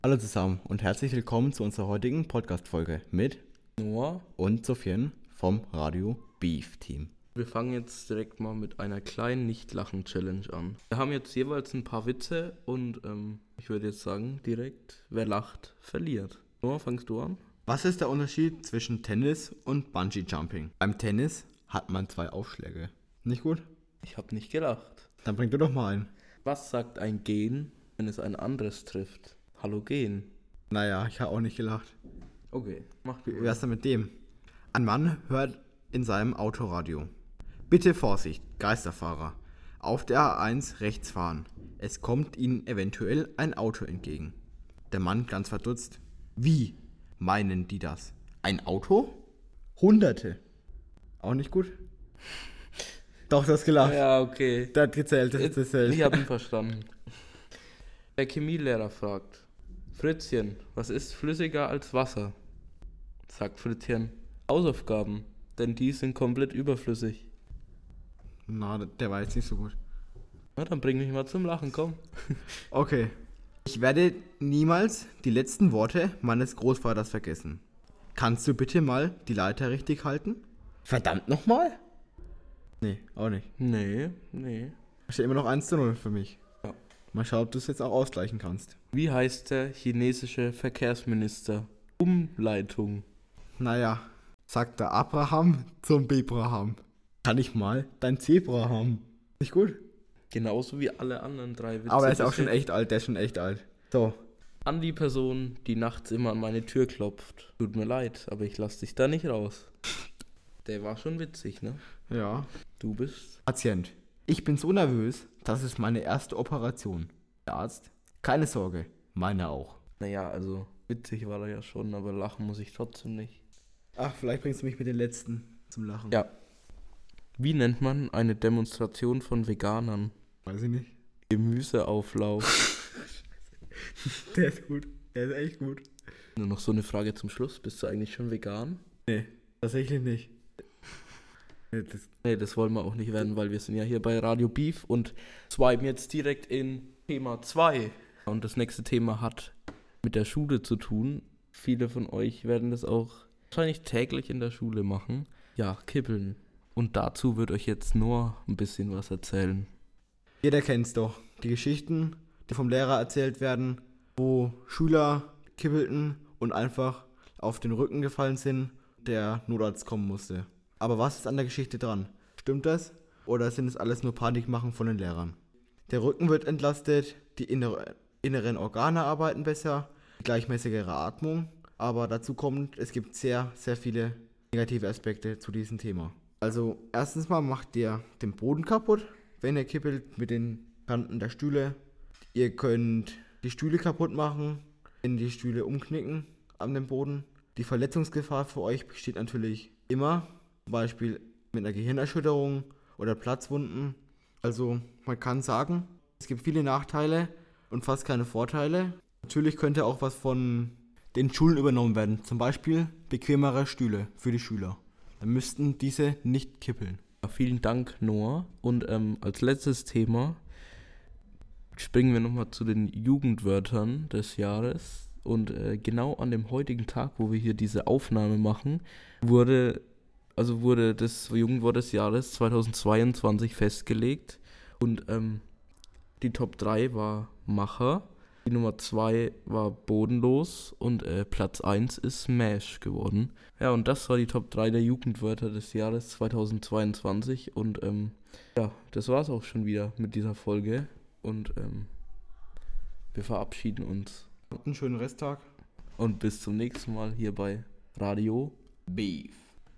Hallo zusammen und herzlich willkommen zu unserer heutigen Podcast-Folge mit Noah. und Sofian vom Radio Beef Team. Wir fangen jetzt direkt mal mit einer kleinen Nicht-Lachen-Challenge an. Wir haben jetzt jeweils ein paar Witze und ich würde jetzt sagen, direkt, wer lacht, verliert. Noah, fangst du an? Was ist der Unterschied zwischen Tennis und Bungee-Jumping? Beim Tennis hat man 2 Aufschläge. Nicht gut? Ich habe nicht gelacht. Dann bring du doch mal ein. Was sagt ein Gen, wenn es ein anderes trifft? Halogen. Naja, ich habe auch nicht gelacht. Okay, mach Wie du. wär's denn mit dem? Ein Mann hört in seinem Autoradio: Bitte Vorsicht, Geisterfahrer. Auf der A1 rechts fahren. Es kommt Ihnen eventuell ein Auto entgegen. Der Mann ganz verdutzt: Wie meinen die das? Ein Auto? Hunderte. Auch nicht gut? Doch, du hast gelacht. Ja, okay. Das hat gezählt, das hat gezählt. Ich habe ihn verstanden. Der Chemielehrer fragt: Fritzchen, was ist flüssiger als Wasser? Sagt Fritzchen: Hausaufgaben, denn die sind komplett überflüssig. Na, der war jetzt nicht so gut. Na, dann bring mich mal zum Lachen, komm. Okay. Ich werde niemals die letzten Worte meines Großvaters vergessen. Kannst du bitte mal die Leiter richtig halten? Verdammt nochmal? Nee, auch nicht. Nee. Steht immer noch 1:0 für mich. Ja. Mal schauen, ob du es jetzt auch ausgleichen kannst. Wie heißt der chinesische Verkehrsminister? Umleitung. Naja, sagt der Abraham zum Bebraham. Kann ich mal dein Zebra haben? Nicht gut? Genauso wie alle anderen 3 Witze. Aber er ist auch bisher. schon echt alt, der ist schon echt alt. So, An die Person, die nachts immer an meine Tür klopft. Tut mir leid, aber ich lass dich da nicht raus. Der war schon witzig, ne? ja. Du bist... Patient. Ich bin so nervös, das ist meine erste Operation. Der Arzt. Keine Sorge, meine auch. Naja, also witzig war er ja schon, aber lachen muss ich trotzdem nicht. Ach, vielleicht bringst du mich mit den letzten zum Lachen. Ja. Wie nennt man eine Demonstration von Veganern? Weiß ich nicht. Gemüseauflauf. Der ist gut. Der ist echt gut. Nur noch so eine Frage zum Schluss. Bist du eigentlich schon vegan? Nee, tatsächlich nicht. Nee, Nee, das wollen wir auch nicht werden, weil wir sind ja hier bei Radio Beef und swipen jetzt direkt in Thema 2. Und das nächste Thema hat mit der Schule zu tun. Viele von euch werden das auch wahrscheinlich täglich in der Schule machen. Ja, kippeln. Und dazu wird euch jetzt nur ein bisschen was erzählen. Jeder kennt's doch. Die Geschichten, die vom Lehrer erzählt werden, wo Schüler kippelten und einfach auf den Rücken gefallen sind, der Notarzt kommen musste. Aber was ist an der Geschichte dran? Stimmt das? Oder sind es alles nur Panikmachen von den Lehrern? Der Rücken wird entlastet, die inneren Organe arbeiten besser, gleichmäßigere Atmung. Aber dazu kommt, es gibt sehr, sehr viele negative Aspekte zu diesem Thema. Also erstens mal macht ihr den Boden kaputt, wenn ihr kippelt mit den Kanten der Stühle. Ihr könnt die Stühle kaputt machen, wenn die Stühle umknicken an dem Boden. Die Verletzungsgefahr für euch besteht natürlich immer, zum Beispiel mit einer Gehirnerschütterung oder Platzwunden. Also man kann sagen, es gibt viele Nachteile und fast keine Vorteile. Natürlich könnte auch was von den Schulen übernommen werden, zum Beispiel bequemere Stühle für die Schüler. Dann müssten diese nicht kippeln. Ja, vielen Dank, Noah. Und als letztes Thema springen wir nochmal zu den Jugendwörtern des Jahres. Und genau an dem heutigen Tag, wo wir hier diese Aufnahme machen, wurde das Jugendwort des Jahres 2022 festgelegt. Und die Top 3 war Macher, die Nummer 2 war bodenlos und Platz 1 ist Smash geworden. Ja, und das war die Top 3 der Jugendwörter des Jahres 2022. Und ja, das war's auch schon wieder mit dieser Folge. Und wir verabschieden uns. Habt einen schönen Resttag. Und bis zum nächsten Mal hier bei Radio Beef.